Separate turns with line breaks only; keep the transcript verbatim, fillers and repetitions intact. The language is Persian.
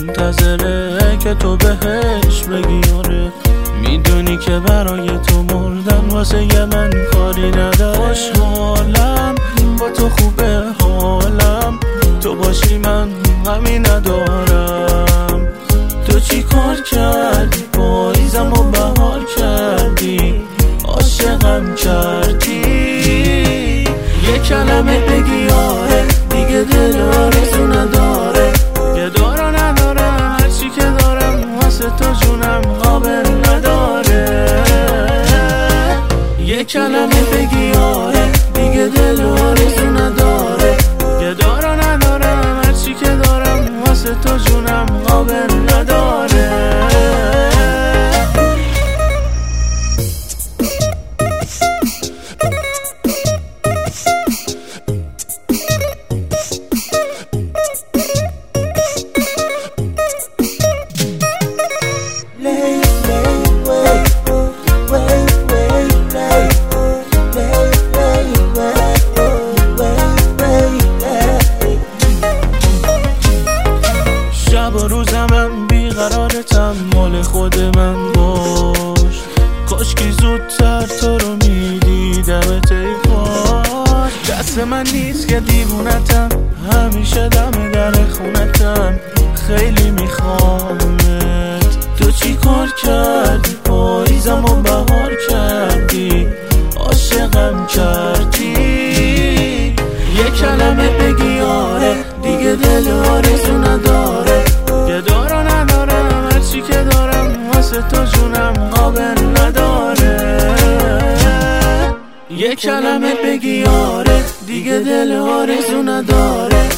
منتظره که تو بهش بگی آره. میدونی که برای تو مردن واسه من کاری نداره. خوشحالم با تو خوبه حالم، تو باشی من غمی ندارم. تو چی کار کردی پاییزم و بهار کردی، عاشقم کردی. یه کلمه بگی آره، دیگه دل آرزو نداره. یه دارا ندارم، هرچی که دارم واسه تو جونم قابل نداره. یه کلمه بگی آره، دیگه دل آرزو نداره. یه دارا ندارم، هرچی که دارم واسه تو جونم قابل نداره. شب و روزم من بیقرارتم، مال خود من باش. کاشکی زودتر تو رو میدیدمت ای کاش. دست من نیست که دیوونتم، همیشه دم در خونتم، خیلی میخوامت. تو چی کار کردی پاییزم و بهار کردی، عاشقم کردی. یه کلمه بگی آره، دیگه دل آرزو نداره. یه دارا ندارم، هرچی که دارم واسه تو جونم قابل نداره. یه کلمه بگی آره، دیگه دل آرزو نداره.